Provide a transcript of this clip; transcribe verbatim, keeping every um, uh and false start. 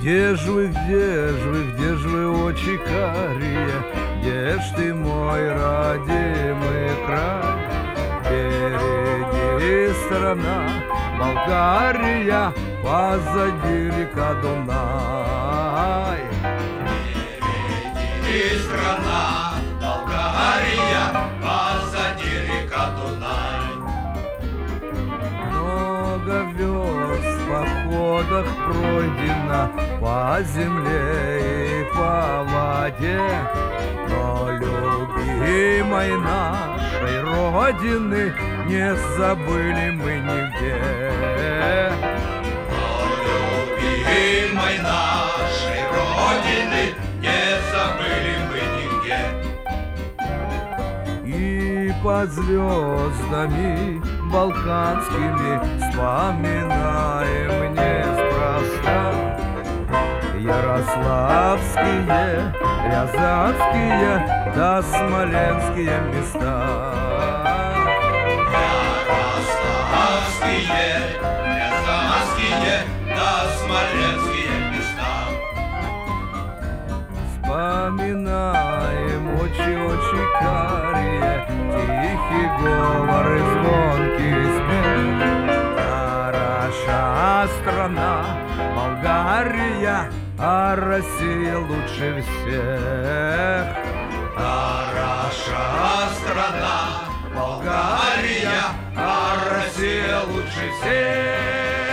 Где ж вы, где ж вы, где ж вы, очи карие, где ж ты, мой родимый край? Впереди страна Болгария, позади река Дунай. Впереди страна Болгария, позади река Дунай. Много верст в походах пройдено по земле и по воде, но любимой нашей Родины не забыли мы нигде. Но любимой нашей Родины не забыли мы нигде. И под звездами балканскими вспоминаем неспроста ярославские, рязанские да смоленские места. Ярославские, рязанские да смоленские места. Вспоминаем очи-очи карие, тихий говор и звонкий смех. Хороша страна Болгария, а Россия лучше всех. Хороша страна Болгария, а Россия лучше всех.